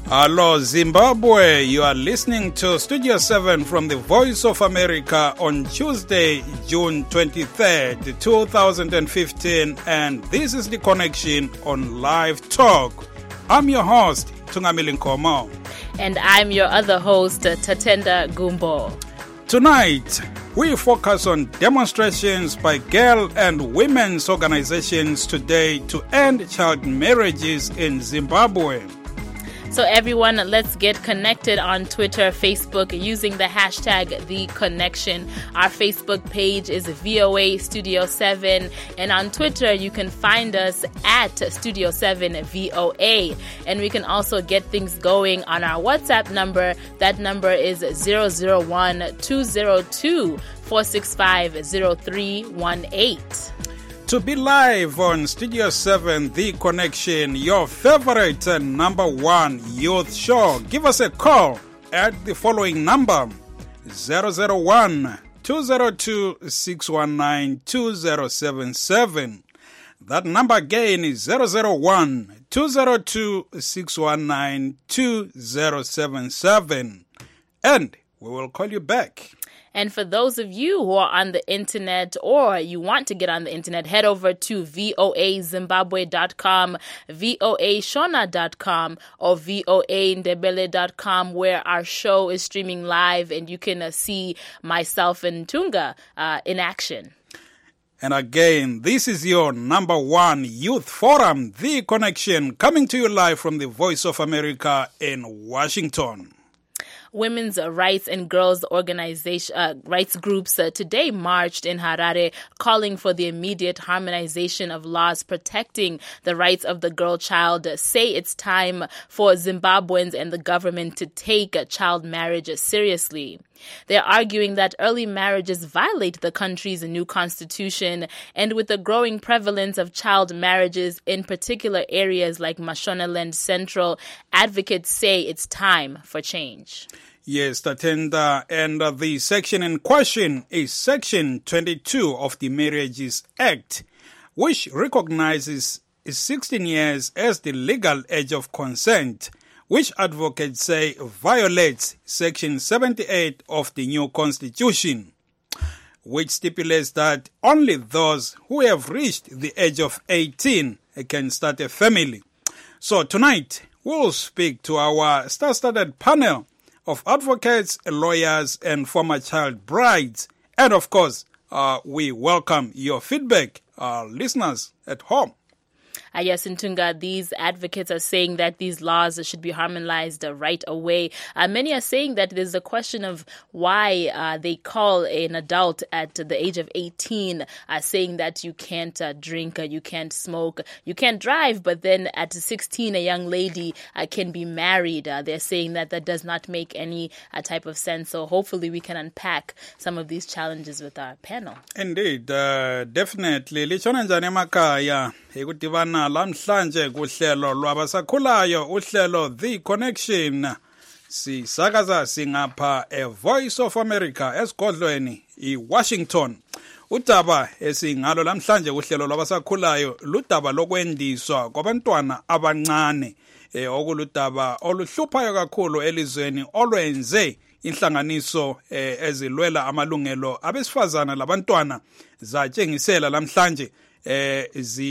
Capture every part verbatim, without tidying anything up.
Hello Zimbabwe, you are listening to Studio seven from the Voice of America on Tuesday, June twenty-third, two thousand fifteen, and this is The Connection on Live Talk. I'm your host, Tungamili Nkomo. And I'm your other host, Tatenda Gumbo. Tonight, we focus on demonstrations by girl and women's organizations today to end child marriages in Zimbabwe. So everyone, let's get connected on Twitter, Facebook, using the hashtag The Connection. Our Facebook page is V O A Studio seven, and on Twitter you can find us at Studio seven V O A. And we can also get things going on our WhatsApp number. That number is zero zero one two zero two four six five zero three one eight. To be live on Studio seven, The Connection, your favorite and number one youth show, give us a call at the following number, zero zero one two zero two six one nine two zero seven seven. That number again is zero zero one two zero two six one nine two zero seven seven. And we will call you back. And for those of you who are on the internet or you want to get on the internet, head over to V O A Zimbabwe dot com, V O A Shona dot com, or V O A Ndebele dot com, where our show is streaming live and you can uh, see myself and Tunga uh, in action. And again, this is your number one youth forum, The Connection, coming to you live from the Voice of America in Washington. Women's rights and girls' organization uh, rights groups uh, today marched in Harare, calling for the immediate harmonization of laws protecting the rights of the girl child. Say it's time for Zimbabweans and the government to take child marriage seriously. They're arguing that early marriages violate the country's new constitution, and with the growing prevalence of child marriages in particular areas like Mashonaland Central, advocates say it's time for change. Yes, Tatenda, and uh, the section in question is Section twenty-two of the Marriages Act, which recognizes sixteen years as the legal age of consent, which advocates say violates Section seventy-eight of the new Constitution, which stipulates that only those who have reached the age of eighteen can start a family. So tonight, we'll speak to our star-studded panel of advocates, lawyers, and former child brides. And of course, uh, we welcome your feedback, uh, listeners at home. Uh, yes, in Tunga, these advocates are saying that these laws should be harmonized uh, right away. Uh, many are saying that there's a question of why uh, they call an adult at the age of eighteen, uh, saying that you can't uh, drink, uh, you can't smoke, you can't drive, but then at sixteen, a young lady uh, can be married. Uh, they're saying that that does not make any uh, type of sense. So hopefully we can unpack some of these challenges with our panel. Indeed, uh, definitely. Lichona njani emakhaya ekudibana lamhlanje kuhlelo lwabasakhulayo uhlelo The Connection. Sisakaza singapha a Voice of America esigodlweni iWashington. Udaba esingalo lamhlanje kuhlelo lwabasakhulayo ludaba lokwendiswa kwabantwana abancane, eh okuludaba oluhluphayo kakhulu elizweni olwenze inhlanganiso eh, ezilwela amalungelo abesifazana labantwana zatshengisela lamhlanje eh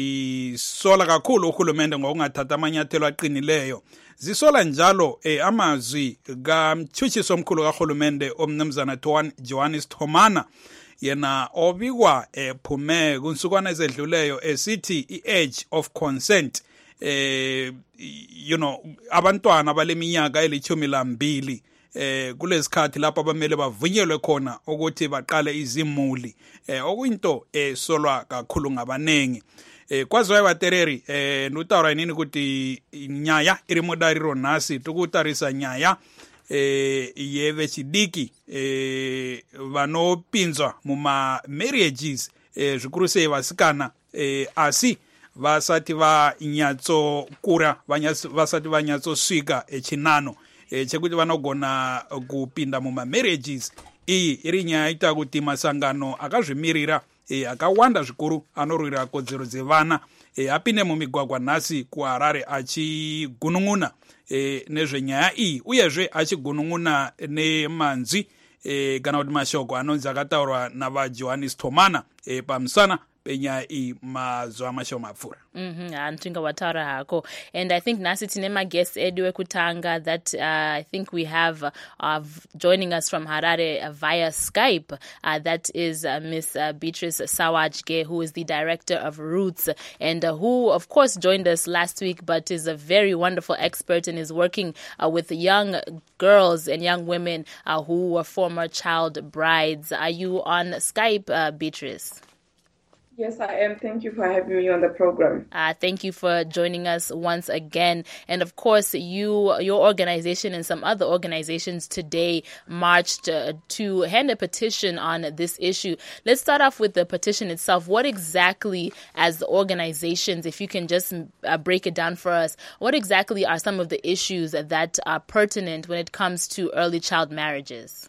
zisola kakhulu uhulumende ngokungathatha amanyathelo aqinileyo. Zisola njalo eh, amazwi kamthutshiso omkhulu kahulumende omnumzana Johannes Thomana, yena obikwa ephume kunsukwana ezedluleyo esithi i-age of consent, eh you know abantwana abaleminyaka elithumi lambili eh kulesikhathi lapho abamele bavunyelwe khona ukuthi baqale izimuli, eh okuyinto esolwa kakhulu ngabanengi. Eh kwaziwa batereri eh nutawura nini ukuthi nyaya iri modariro nasi tukutarisa nyaya eh yeve chidiki eh vanopinzwa muma marriages eh zvikuru sei vasikana eh asi vasati vanyatso kura vasati vanyatso swika echinano eh chekuti vanogona kupinda muma marriages iyi iri nyaya ita kuti masangano akazvimirira e, akawanda zvikuru anorwira kodzero dzevana e, apinde mumigwagwa nhasi kuHarare achigunun'una e, nezvenyaya iyi uyezve achigunun'una nemanzwi e, kana kuti mashoko anonzi akataurwa navaJohannes Thomana e, pamusana penyaya iyi mazuva mashoma apfuura. Mhm, antinga wataura hako. And I think nasi tine maguests edu ekutanga that uh, I think we have uh, uh, joining us from Harare uh, via Skype. Uh, that is uh, Miss uh, Beatrice Sawajge, who is the director of Roots, and uh, who, of course, joined us last week, but is a very wonderful expert and is working uh, with young girls and young women uh, who were former child brides. Are you on Skype, uh, Beatrice? Yes, I am. Thank you for having me on the program. Uh, thank you for joining us once again. And of course, you, your organization and some other organizations today marched uh, to hand a petition on this issue. Let's start off with the petition itself. What exactly, as the organizations, if you can just uh, break it down for us, what exactly are some of the issues that are pertinent when it comes to early child marriages?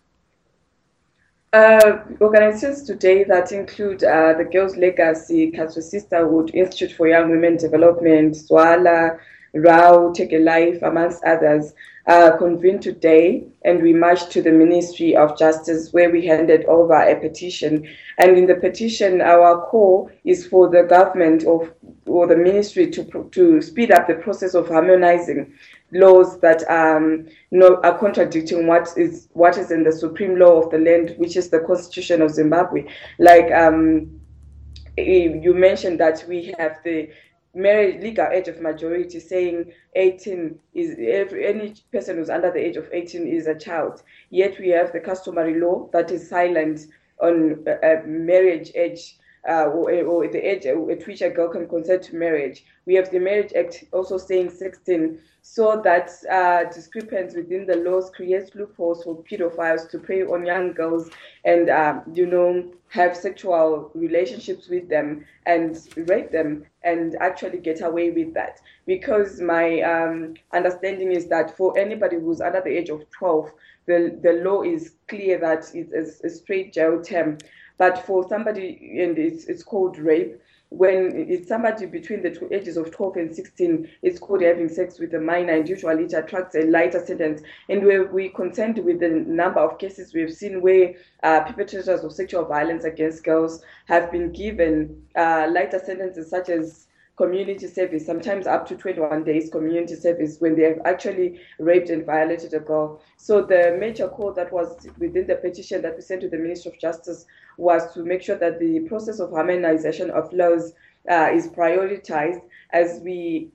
Uh, organizations today that include uh, the Girls Legacy, Cultural Sisterhood, Institute for Young Women Development, Swala, R A U, Take a Life, amongst others, uh, convened today, and we marched to the Ministry of Justice where we handed over a petition. And in the petition, our call is for the government of, or the ministry to to speed up the process of harmonizing laws that um, no, are contradicting what is what is in the supreme law of the land, which is the Constitution of Zimbabwe. Like um, you mentioned that we have the marriage legal age of majority saying eighteen is every, any person who's under the age of eighteen is a child. Yet we have the customary law that is silent on uh, marriage age. Uh, or, or the age at which a girl can consent to marriage. We have the Marriage Act also saying sixteen, so that uh, discrepancy within the laws creates loopholes for pedophiles to prey on young girls and, uh, you know, have sexual relationships with them and rape them and actually get away with that. Because my um, understanding is that for anybody who's under the age of twelve, the, the law is clear that it's a, a straight jail term. But for somebody, and it's, it's called rape, when it's somebody between the two ages of twelve and sixteen, it's called having sex with a minor, and usually it attracts a lighter sentence. And where we contend with the number of cases we've seen where uh, perpetrators of sexual violence against girls have been given uh, lighter sentences such as community service, sometimes up to twenty-one days community service when they have actually raped and violated a girl. So the major call that was within the petition that we sent to the Ministry of Justice was to make sure that the process of harmonization of laws uh, is prioritized as we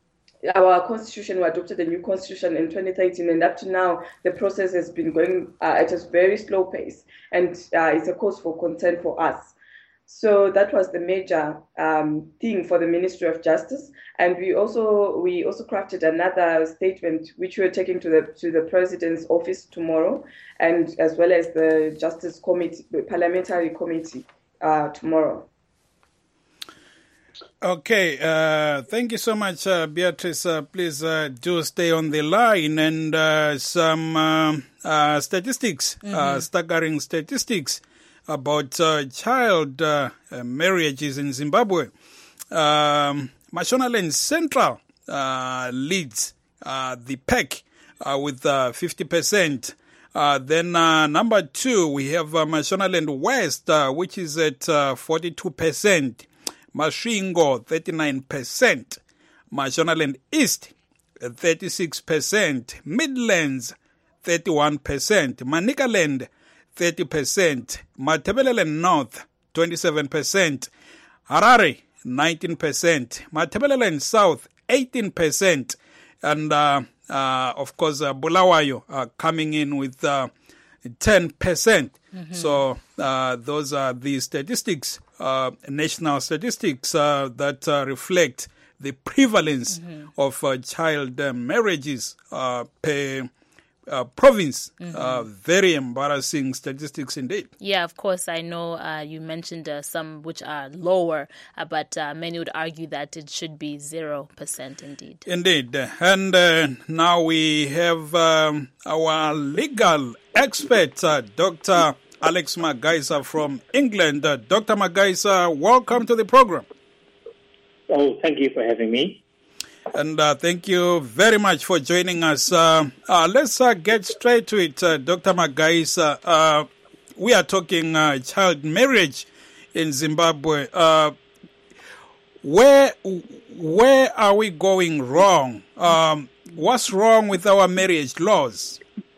our constitution, we adopted a new constitution in twenty thirteen, and up to now, the process has been going uh, at a very slow pace, and uh, it's a cause for concern for us. So that was the major um, thing for the Ministry of Justice, and we also we also crafted another statement which we are taking to the to the President's office tomorrow, and as well as the Justice Committee, the Parliamentary Committee uh, tomorrow. Okay, uh, thank you so much, uh, Beatrice. Uh, please uh, do stay on the line, and uh, some uh, uh, statistics, mm-hmm. uh, staggering statistics about uh, child uh, uh, marriages in Zimbabwe. Um, Mashonaland Central uh, leads uh, the pack uh, with uh, fifty percent. Uh, then uh, number two, we have uh, Mashonaland West, uh, which is at uh, forty-two percent. Masvingo, thirty-nine percent. Mashonaland East, thirty-six percent. Midlands, thirty-one percent. Manicaland, thirty percent. Matabeleland North, twenty-seven percent. Harare, nineteen percent. Matabeleland South, eighteen percent. And, uh, uh, of course, uh, Bulawayo uh, coming in with uh, ten percent. Mm-hmm. So uh, those are the statistics, uh, national statistics uh, that uh, reflect the prevalence mm-hmm. of uh, child uh, marriages uh, per uh, province. Mm-hmm. Uh, very embarrassing statistics indeed. Yeah, of course. I know uh, you mentioned uh, some which are lower, uh, but uh, many would argue that it should be zero percent indeed. Indeed. And uh, now we have um, our legal expert, uh, Doctor Alex Magaisa from England. Uh, Doctor Magaisa, welcome to the program. Oh, thank you for having me. And uh, thank you very much for joining us. Uh, uh, let's uh, get straight to it, uh, Doctor Magaisa. Uh, we are talking uh, child marriage in Zimbabwe. Uh, where where are we going wrong? Um, what's wrong with our marriage laws?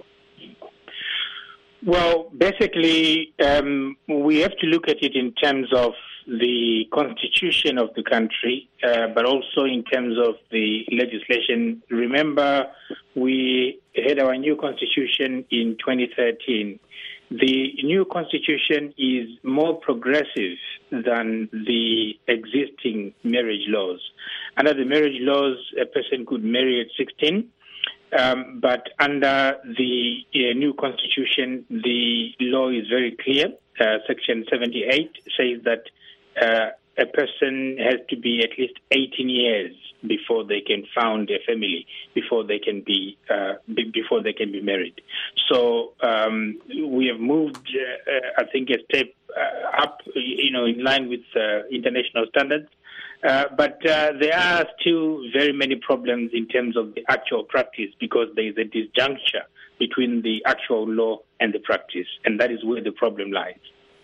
Well, basically, um, we have to look at it in terms of the constitution of the country, uh, but also in terms of the legislation. Remember, we had our new constitution in twenty thirteen. The new constitution is more progressive than the existing marriage laws. Under the marriage laws, a person could marry at sixteen. Um, but under the uh, new constitution, the law is very clear. Uh, Section seventy-eight says that uh, a person has to be at least eighteen years before they can found a family, before they can be uh, b- before they can be married. So um, we have moved, uh, uh, I think, a step uh, up, you know, in line with uh, international standards. Uh, but uh, there are still very many problems in terms of the actual practice because there is a disjuncture between the actual law and the practice, and that is where the problem lies.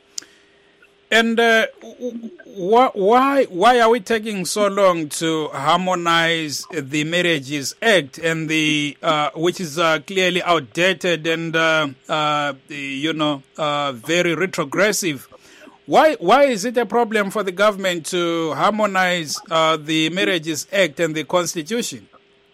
And uh, wh- why why are we taking so long to harmonize the Marriages Act and the uh, which is uh, clearly outdated and uh, uh, you know uh, very retrogressive? Why why is it a problem for the government to harmonize uh, the Marriages Act and the Constitution?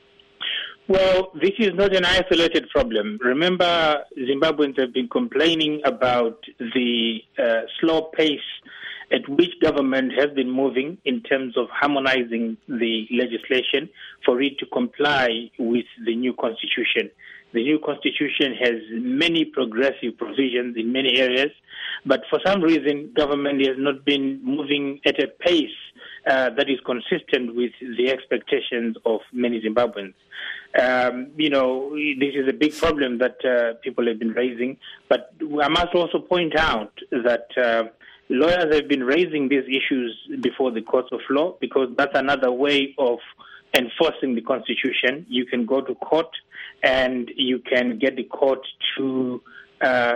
Well, this is not an isolated problem. Remember, Zimbabweans have been complaining about the uh, slow pace at which government has been moving in terms of harmonizing the legislation for it to comply with the new constitution. The new constitution has many progressive provisions in many areas, but for some reason, government has not been moving at a pace uh, that is consistent with the expectations of many Zimbabweans. Um, you know, this is a big problem that uh, people have been raising, but I must also point out that uh, lawyers have been raising these issues before the courts of law because that's another way of enforcing the constitution. You can go to court and you can get the court to uh,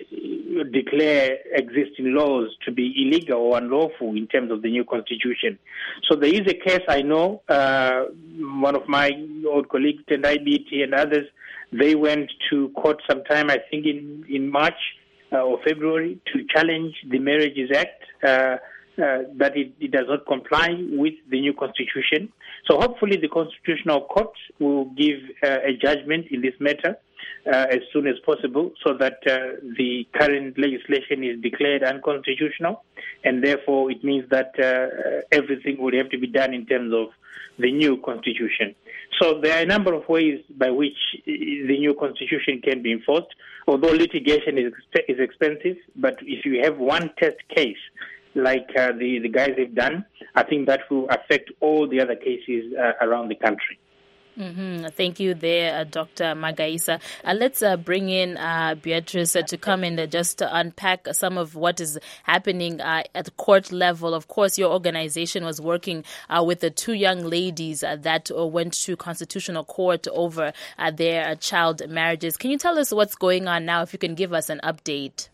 declare existing laws to be illegal or unlawful in terms of the new constitution. So there is a case I know, uh, one of my old colleagues, Tendai B T and others, they went to court sometime, I think in, in March uh, or February, to challenge the Marriages Act, uh, uh, that it, it does not comply with the new constitution. So hopefully the Constitutional Court will give uh, a judgment in this matter uh, as soon as possible so that uh, the current legislation is declared unconstitutional, and therefore it means that uh, everything would have to be done in terms of the new constitution. So there are a number of ways by which the new constitution can be enforced, although litigation is, is expensive, but if you have one test case like uh, the, the guys have done, I think that will affect all the other cases uh, around the country. Mm-hmm. Thank you there, uh, Doctor Magaisa. Uh, let's uh, bring in uh, Beatrice uh, to come in uh, just to unpack some of what is happening uh, at the court level. Of course, your organization was working uh, with the two young ladies uh, that uh, went to constitutional court over uh, their uh, child marriages. Can you tell us what's going on now, if you can give us an update?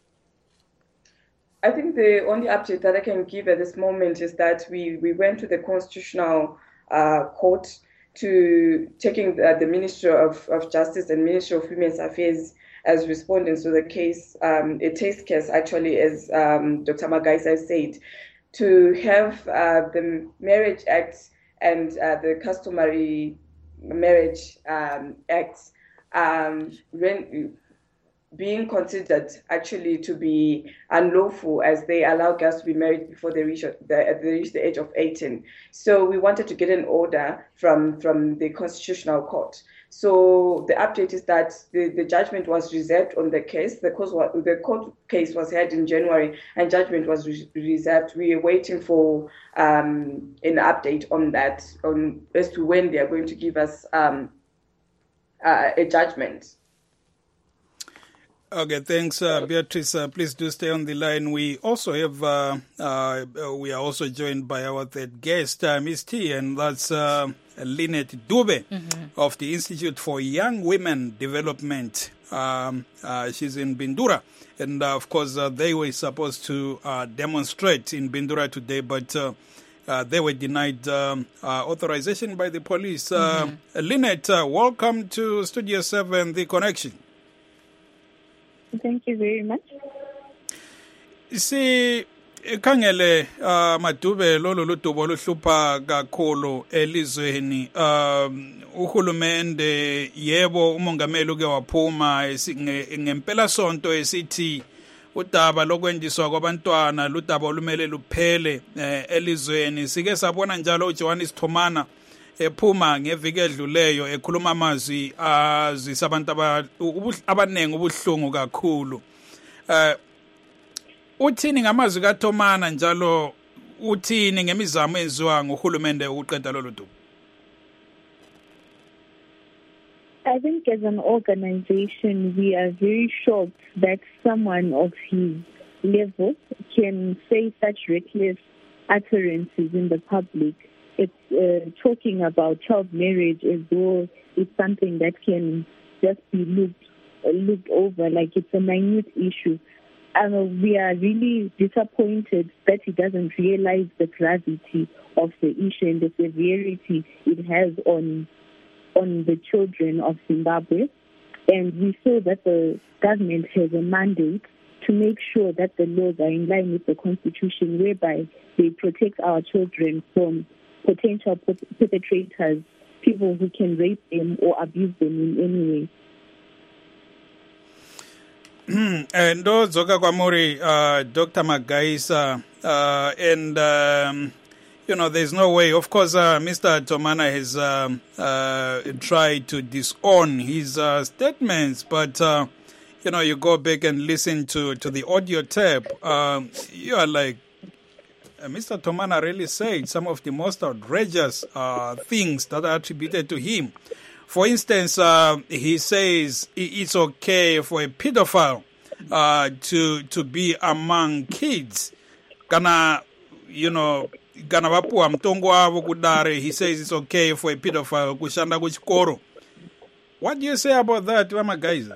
I think the only update that I can give at this moment is that we, we went to the Constitutional uh, Court to taking the, the Ministry of, of Justice and Ministry of Women's Affairs as respondents to the case, um, a test case actually, as um, Doctor Magaisa said, to have uh, the Marriage Act and uh, the Customary Marriage um, Act um, when, being considered actually to be unlawful, as they allow girls to be married before they reach the, they reach the age of eighteen. So we wanted to get an order from, from the Constitutional Court. So the update is that the, the judgment was reserved on the case. The court, the court case was heard in January and judgment was re- reserved. We are waiting for um, an update on that, on as to when they are going to give us um, uh, a judgment. Okay, thanks, uh, Beatrice. Uh, please do stay on the line. We also have, uh, uh, we are also joined by our third guest, uh, Miss T, and that's uh, Lynette Dube mm-hmm. of the Institute for Young Women Development. Um, uh, she's in Bindura. And, uh, of course, uh, they were supposed to uh, demonstrate in Bindura today, but uh, uh, they were denied um, uh, authorization by the police. Uh, mm-hmm. Lynette, uh, welcome to Studio seven, The Connection. Thank you very much. Si khangele uh, Madube lolu ludubo luhlupha kakhulu elizweni um uhulumende yebo umongameli uke waphuma ngempela sonto esithi udaba lokwendiswa kwabantwana ludaba olumele luphele eh, elizweni sike sabona njalo uJohannes Thomana ephuma ngeviki edluleyo ekhuluma amazwi azisa abantu abanengi ubuhlungu kakhulu. eh uthini ngamazwi kaThomana njalo uthini ngemizamo enziwa ngohulumende ukuqeda lolu dubo? I think as an organization we are very shocked that someone of his level can say such reckless utterances in the public. It's uh, talking about child marriage as though it's something that can just be looked uh, looked over, like it's a minute issue. Um, we are really disappointed that he doesn't realize the gravity of the issue and the severity it has on on the children of Zimbabwe. And we saw that the government has a mandate to make sure that the laws are in line with the Constitution, whereby they protect our children from potential perpetrators, people who can rape them or abuse them in any way. And Zoka Kwamuri, uh, Doctor Magaisa, uh, and um, you know, there's no way. Of course, uh, Mister Thomana has um, uh, tried to disown his uh, statements, but uh, you know, you go back and listen to, to the audio tape. Um, you are like, uh, Mister Thomana really said some of the most outrageous uh, things that are attributed to him. For instance, uh, he says it's okay for a pedophile uh, to to be among kids. Kana, you know, kana wapuwa mtongo wavo kudare. He says it's okay for a pedophile kushanda kuchikoro. What do you say about that, Wamagaiza?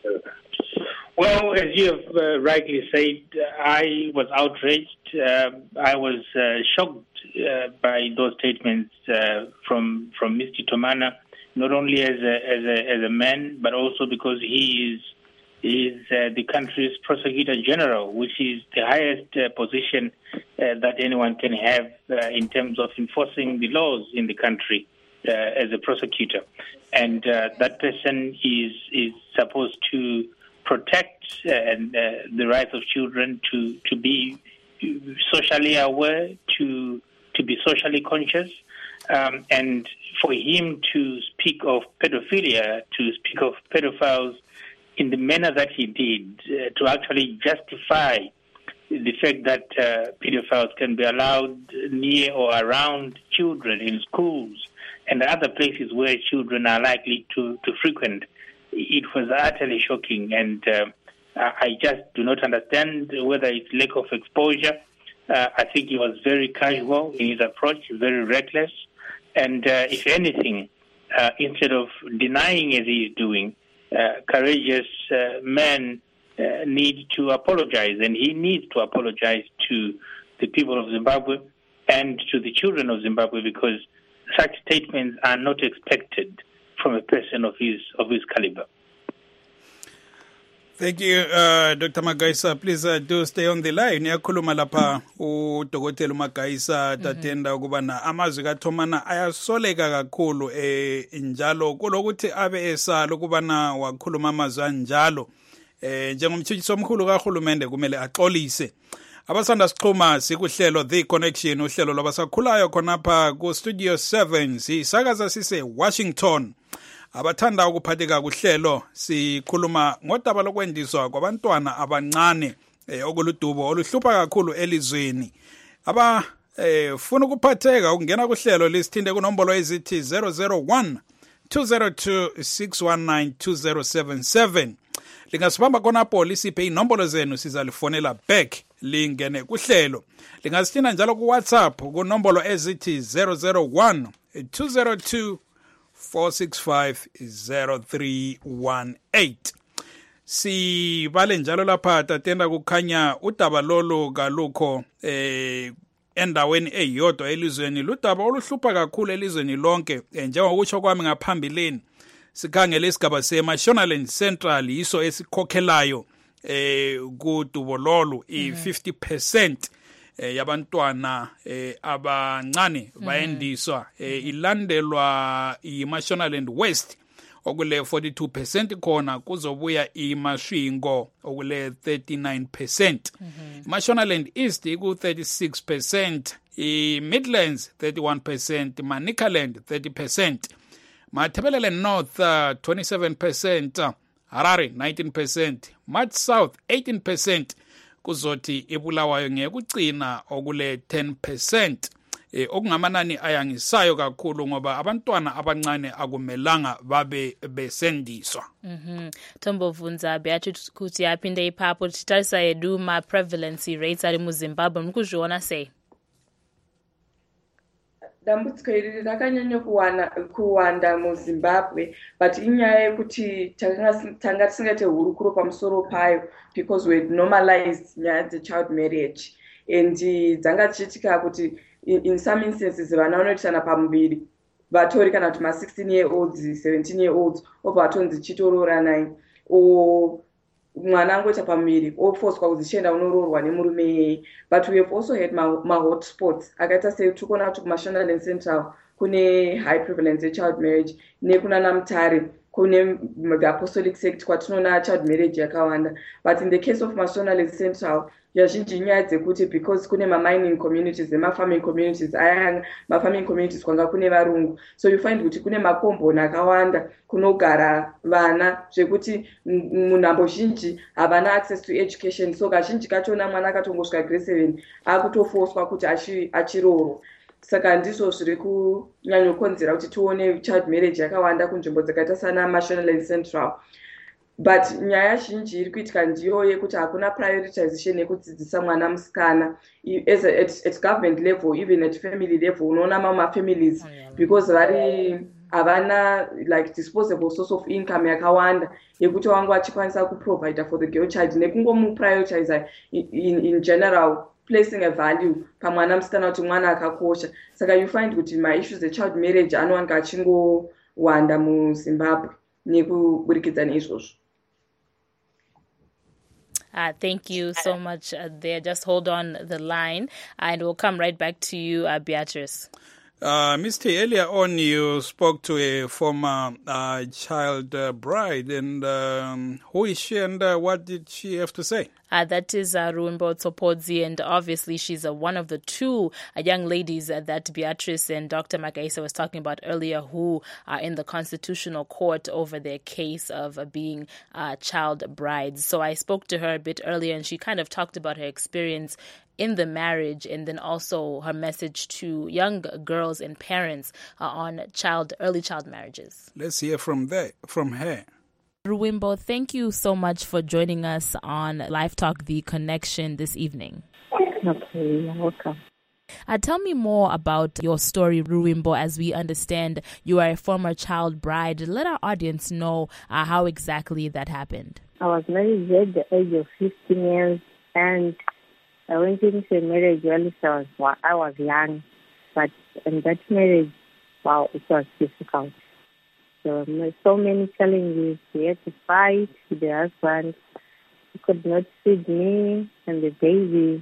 Well, as you have uh, rightly said, I was outraged. Uh, I was uh, shocked uh, by those statements uh, from from Mister Thomana. Not only as a, as a as a man, but also because he is is uh, the country's prosecutor general, which is the highest uh, position uh, that anyone can have uh, in terms of enforcing the laws in the country uh, as a prosecutor. And uh, that person is is supposed to protect uh, uh, the rights of children to to be socially aware, to to be socially conscious. Um, and for him to speak of pedophilia, to speak of pedophiles in the manner that he did, uh, to actually justify the fact that uh, pedophiles can be allowed near or around children in schools and other places where children are likely to, to frequent, it was utterly shocking. And uh, I just do not understand whether it's lack of exposure. Uh, I think he was very casual in his approach, very reckless. And uh, if anything, uh, instead of denying as he is doing, uh, courageous uh, men uh, need to apologize, and he needs to apologize to the people of Zimbabwe and to the children of Zimbabwe, because such statements are not expected from a person of his of his caliber. Thank you, uh, Doctor Magaisa. Please uh, do stay on the line. Yakhuluma lapha uDokotela Magaisa tatenda ukubana amazwi kaThomana ayasoleka kakhulu eh njalo kulokuthi abe esala ukubana wakhuluma amazwi anjalo eh njengomthuthisi omkhulu kaHulumende kumele axolise. Abasanda siqhuma sikuhlelo The Connection, uhlelo lwabasakhulayo khonapha ku Studio seven sisakaza sise Washington. Abathanda ukuphatheka kuhlelo sikhuluma ngodaba lokwendiswa kwabantwana abancane eh, okuludubo oluhlupha kakhulu elizweni. Aba eh, funa ukuphatheka ukungena kuhlelo lisithinde kunombolo ezithi zero zero one two zero two six one nine two zero seven seven. lingasibamba khonapho lisiphe inombolo zenu sizalifonela back lingene kuhlelo. Lingasithina njalo ku-WhatsApp kunombolo ezithi zero zero one two zero two four six five zero three one eight. Sibale njalo lapha tatenda kukhanya udaba lolo kalukho eh endaweni eyodwa elizweni, ludaba oluhlupha kakhulu elizweni lonke. Njengokutsho kwami ngaphambilini, sikhangele isigaba seMashonaland Central yiso esikhokhelayo eh kudubo lolu i-fifty percent eh yabantwana eh abancane bayendiswa, eh ilandelwa iMashonaland West okule forty-two percent khona, kuzobuya iMashwingo okule thirty-nine percent. iMashonaland East iku thirty-six percent, iMidlands thirty-one percent, Manicaland thirty percent, Matabeleland North uh, twenty-seven percent, Harare nineteen percent, Mat South eighteen percent, kuzothi iBulawayo ngekucina okule ten percent. Eh okungamanani ayangisayo kakhulu ngoba abantwana abancane akumelanga babe besendiswa. Mhm. Thombo Vunza Beatrice kuti aphinde iphapho titalisa edu ma prevalency rates ari mu Zimbabwe mukuzviona sei? Dambudziko iri rakanyanya kuwana kuwanda muZimbabwe, but inyaya yekuti tanga tisingate hurukuro pamusoro payo because we normalized nyaya dzechild marriage, and dzanga chichitika kuti in, in some instances vana vanoitana pamuviri vatori kana kuti ma sixteen year olds seventeen year olds obva vatonzi chitororanai o mwana angoita pamuviri ofoswa kuzi chienda unoroorwa nemurume iyeye. But we have also had ma, ma hot spots akaita sei tikuona kuti kuMashonaland Central kune high prevalence yechild marriage, nekuna Namutare kune the apostolic sect kwatinoona child marriage yakawanda. But in the case of Mashonaland Central yazhinji nyaya dzekuti because kune ma-mining communities nema-farming communities, aya ma-farming communities kwanga kune varungu, so you find kuti kune makomboni akawanda kunogara vana zvekuti munhambo zhinji havana access to education, so kazhinji kachona mwana akatongosvika grade seven akutofoswa kuti achiroorwa. Saka ndizvo zviri kunyanyokonzera kuti tione child marriage yakawanda kunzvimbo dzakaita sana Mashonaland Central. But nyaya zhinji iri kuitika ndiyo yekuti hakuna prioritization yekudzidzisa mwana musikana as a, at, at government level, even at family level. Unoona mama families because vari havana like disposable source of income yakawanda yekuti wangu achikwanisa kuprovide for the girl child, nekungomuprioritize in, in, in general, placing a value pamwana musikana kuti mwana akakosha. Saka you find kuti ma issues echild marriage anowanga achingowanda muZimbabwe nekuburikidza neizvozvo. Uh, thank you so much uh, there. Just hold on the line and we'll come right back to you, uh, Beatrice. Uh, Mister Earlier on, you spoke to a former uh, child uh, bride, and um, who is she and uh, what did she have to say? Uh, that is uh, Ruwimbo Tsopodzi, and obviously she's uh, one of the two uh, young ladies uh, that Beatrice and Doctor Makaisa was talking about earlier who are in the Constitutional Court over their case of uh, being uh, child brides. So I spoke to her a bit earlier, and she kind of talked about her experience in the marriage, and then also her message to young girls and parents uh, on child early child marriages. Let's hear from there, from her. Ruwimbo, thank you so much for joining us on Live Talk The Connection this evening. Okay, you're welcome. Uh, tell me more about your story, Ruwimbo. As we understand, you are a former child bride. Let our audience know uh, how exactly that happened. I was married at the age of fifteen years, and I went into a marriage while I was, I was young, but in that marriage, wow, it was difficult. So, so many challenges. We had to fight with the husband. He could not feed me and the baby.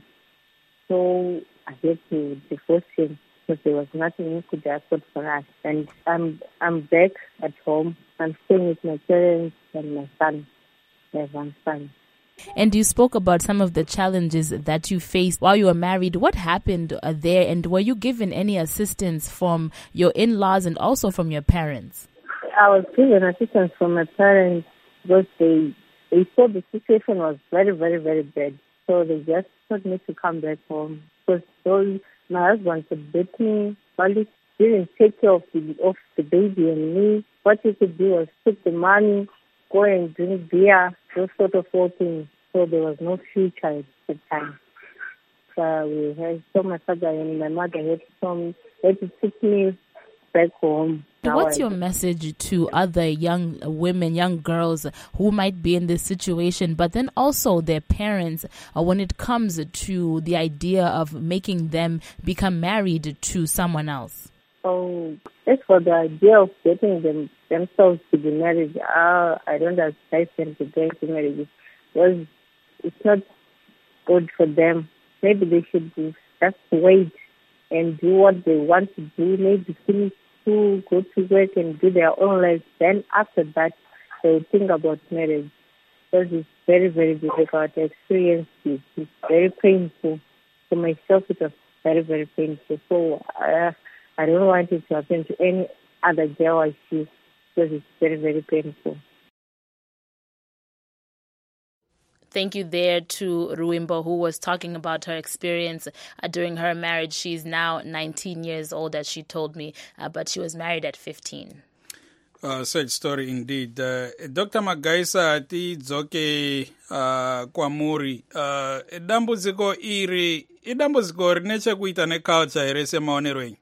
So I had to divorce him because there was nothing he could afford for us. And I'm I'm back at home. I'm staying with my parents and my son. I have one son. And you spoke about some of the challenges that you faced while you were married. What happened uh, there, and were you given any assistance from your in-laws and also from your parents? I was given assistance from my parents because they, they saw the situation was very, very, very bad. So they just told me to come back home. Because those, my husband could beat me, but he didn't take care of the, of the baby and me. What he could do was take the money, go and drink beer those sort of things. So there was no future at the time. So we had so much father and my mother had some had to take me back home. What's your message to other young women, young girls who might be in this situation, but then also their parents, uh, when it comes to the idea of making them become married to someone else? Oh, as for the idea of getting them themselves to be married, uh, I don't advise them to go into marriage because it's not good for them. Maybe they should just wait and do what they want to do, maybe finish school, go to work and do their own lives. Then after that, they will think about marriage. Because it's very, very difficult to experience it. It's very painful. For myself, it was very, very painful. So uh, I don't want it to happen to any other girl I see because it's very, very painful. Thank you there to Ruimbo, who was talking about her experience uh, during her marriage. She's now nineteen years old, as she told me, uh, but she was married at fifteen. Uh, sad story indeed. Uh, Doctor Magaisa tidzoke uh, kwamuri. Uh, dambudziko iri idambudziko rine chekuita neculture here semaonero enyu?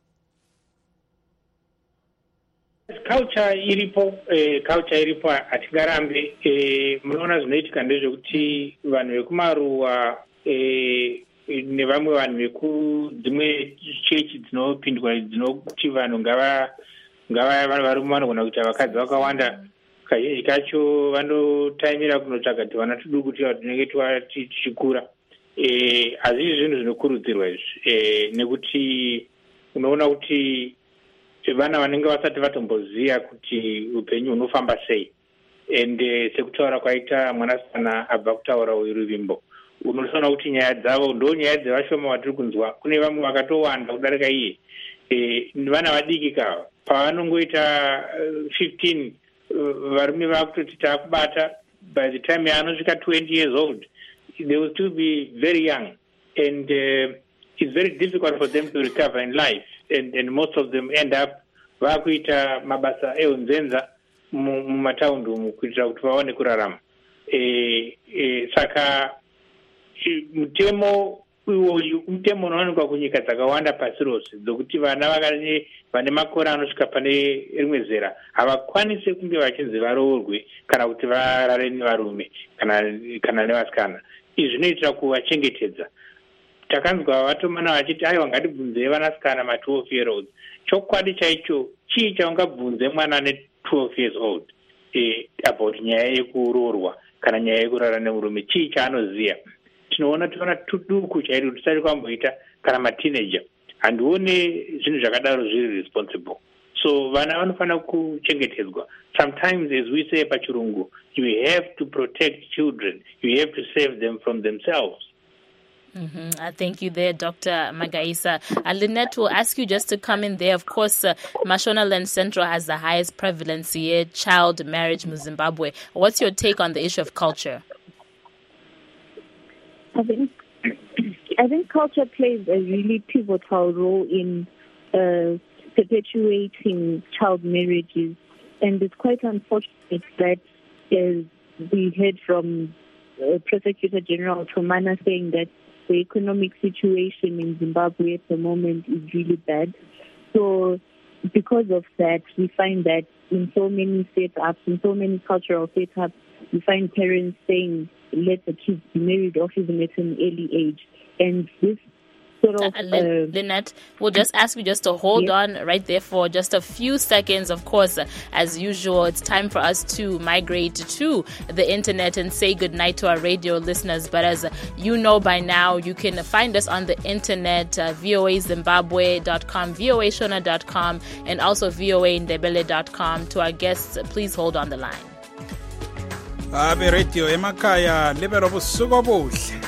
Culture iripo, eh, culture iripo hatingarambe. Eh, munoona zvinoitika ndezvekuti vanhu vekumaruwa eh, nevamwe vanhu vekudzimwe chechi dzinopindwa dzinoti vanhu ngava ngava varume vanogona kuita vakadzi vakawanda, kazhinji kacho vanotaimira kunotsvaga kuti vana tuduku tiva tinenge tichikura. Eh, hazvizvi zvinhu zvinokurudzirwa izvi, eh, nekuti unoona kuti vana vanenge vasati vatomboziva kuti upenyu hunofamba sei. Ende sekutaura kwaita mwanasikana abva kutaura uyu Ruvimbo, unoona kuti nyaya dzavo ndo nyaya dzevashoma vatiri kunzwa. Kune vamwe vakatowanda kudarika iye. E, vana vadiki kava pavanongoita fifteen varume vakutoti takubata, by the time yanosvika twenty years old they will still be very young, and uh, it's very difficult for them to recover in life. And, and most of them end up vakuita mabasa eunzenza mumataundi umu kuitira kuti vaone kurarama. E, e, saka mutemo uyu mutemo unowanikwa kunyika dzakawanda pasi rose dzokuti vana vakane vane makore anosvika pane rimwe zera havakwanisi kunge vachinzi varoorwe kana kuti varare nevarume kana kana nevasikana. Izvi zvinoitira kuvachengetedza. Takanzwa vatomana vachiti aiwa ngatibvunzei vanasikana ma twelve year olds. Chokwadi chaicho chii chaungabvunze mwana ane twelve years old eh, about nyaya yekuroorwa kana nyaya yekurara nemurume, chii chaanoziya? Tinoona tiona tuduku chairi tisati kwamboita kana mateenager. Handione zvinhu zvakadaro zviri responsible. So vana vanofana kuchengetedzwa. Sometimes, as we say pachirungu, you have to protect children. You have to save them from themselves. Mm-hmm. Uh, thank you there, Doctor Magaisa. Uh, Lynette will ask you just to come in there. Of course, uh, Mashonaland Central has the highest prevalence here, child marriage in Zimbabwe. What's your take on the issue of culture? I think, I think culture plays a really pivotal role in uh, perpetuating child marriages. And it's quite unfortunate that uh, we heard from uh, Prosecutor General Tomana saying that the economic situation in Zimbabwe at the moment is really bad. So because of that, we find that in so many setups, in so many cultural setups, we find parents saying, let the kids be married off even at an early age. And this sort of... Uh, uh, Lynette, we'll just ask you just to hold yeah. on right there for just a few seconds. Of course, uh, as usual, it's time for us to migrate to the internet and say goodnight to our radio listeners. But as uh, you know by now, you can find us on the internet, uh, V O A Zimbabwe dot com, V O A Shona dot com, and also V O A Ndebele dot com. To our guests, please hold on the line. Abe radio emakaya libero busuku obuhle.